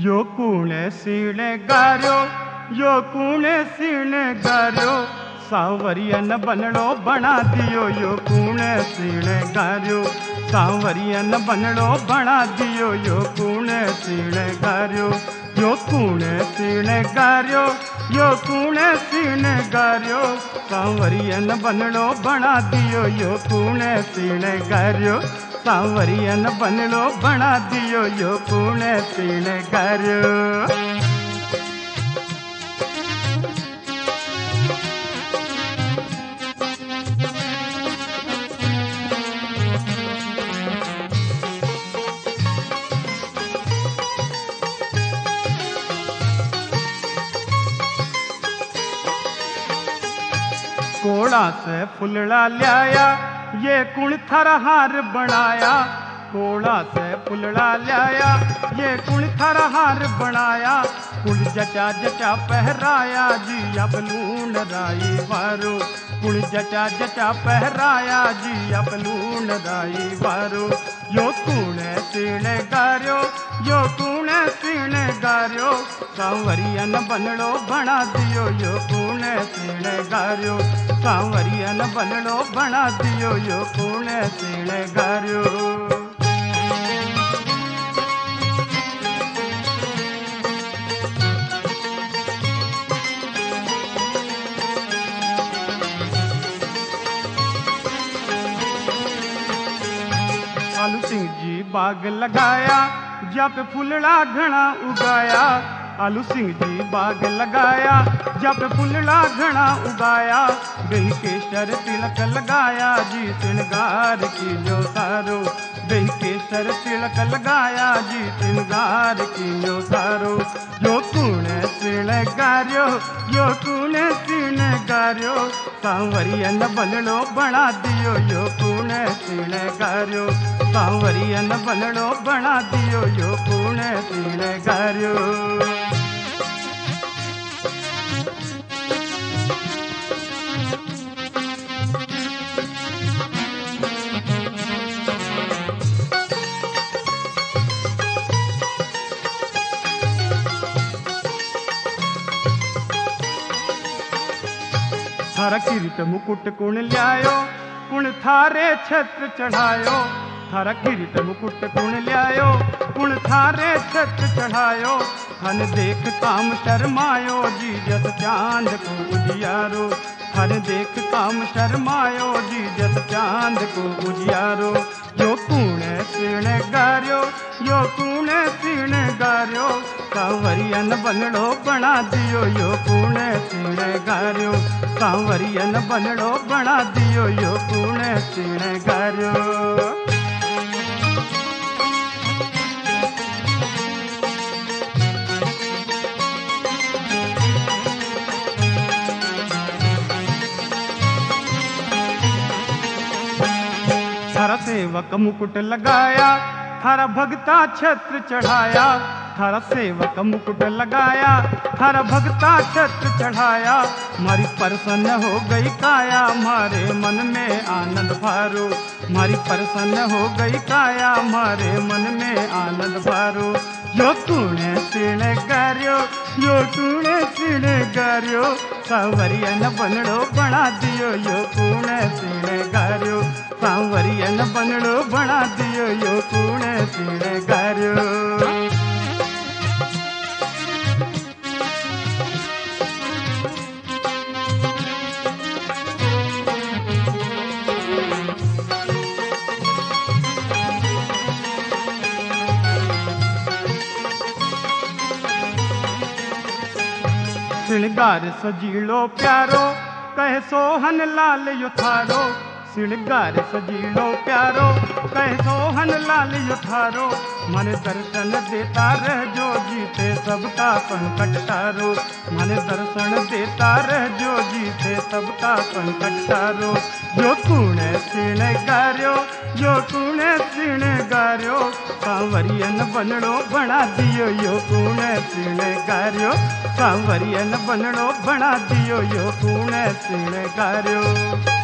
यो कूणे सीणे गार्यो, यो कूणे सीणे गार्यो, सांवरियन बनड़ो बना दियो। यो कूणे सीणे गार्यो, सांवरियन बनड़ो बना दियो। यो कूणे सीणे गार्यो, यो कूणे सीणे गार्यो, यो कूणे सीणे गार्यो, सांवरियन बनड़ो बना दियो। यो कूणे सीणे गार्यो, सांवरियन बनड़ो बना दियो। यो कूणे सीणे गार्यो। कोड़ा से फुलड़ा ल्याया, ये कुण थारा हार बनाया। कोड़ा से फुलड़ा ल्याया, ये कुण थारा हार बनाया। कुण जचा जचा पहराया जी अब लून राई वारो। कुण जचा जचा पहराया जी अब लून राई वारो। यो कूणे सीणे गार्यो, यो कूणे सीणे गार्यो, सांवरियन बनड़ो बना दियो। यो कूणे सीणे गार्यो, सांवरियन बनड़ो बना दियो। यो कूणे सीणे गार्यो। आलू सिंह जी बाग लगाया, जब फुलड़ा घना उगाया। आलू सिंह जी बाग लगाया, जब फुलड़ा घना उगाया। बेकेसर तिलक लगाया जी श्रृंगार की जो सारो। बेकेसर तिलक लगाया जी श्रृंगार की जो सारो। यो कूणे सीणे गार्यो, यो कूणे सीणे गार्यो, सांवरियन बनड़ो बना दियो। यो कूणे सीणे गार्यो, सांवरियन बनड़ो बना दियो। यो कूणे सीणे गार्यो। थारा किरीट मुकुट कुण ल्यायो, कुण थारे छत्र चढ़ायो। थारा किरीट मुकुट कुण ल्यायो, कुण थारे छत्र चढ़ायो। हन देख काम शर्मायो जी जस चांद को उजियारो। हन देख काम शर्मायो जी जस चांद को उजियारो। यो कूणे सीणे गार्यो, यो कूणे सीणे गार्यो, सांवरियन बनड़ो बना दियो। यो कूणे सीणे गार्यो, सांवरियन बनड़ो बना दियो। यो कूणे सीणे गार्यो। थारा सेवक मुकुट लगाया, थारा भगता छत्र चढ़ाया। थारा सेवक मुकुट लगाया, थारा भगता छत्र चढ़ाया। मारी प्रसन्न हो गई काया, मारे मन में आनंद भारो। मारी प्रसन्न हो गई काया, मारे मन में आनंद भारो। यो कूणे सीणे गार्यो, यो कूणे सीणे गार्यो, सांवरियन बनड़ो बना दियो। यो कूणे सीणे गार्यो, सांवरियन बनड़ो बना दियो। यो कूणे सीणे गार्यो। श्रृंगार सजीलो प्यारो, कहे सोहन लाल यो थारो। श्रृंगार सजीलो प्यारो, कहे सोहन लाल यो थारो। मन दर्शन देता रह जो जीते सबका संकट तारो। मन दर्शन देता रह जो जीते सबका संकट तारो। यो कूणे सीणे गार्यो, यो कूणे सीणे गार्यो, सांवरियन बनड़ो बना दियो। यो कूणे सीणे गार्यो, सांवरियन बनड़ो बना दियो। यो कूणे सीणे गार्यो।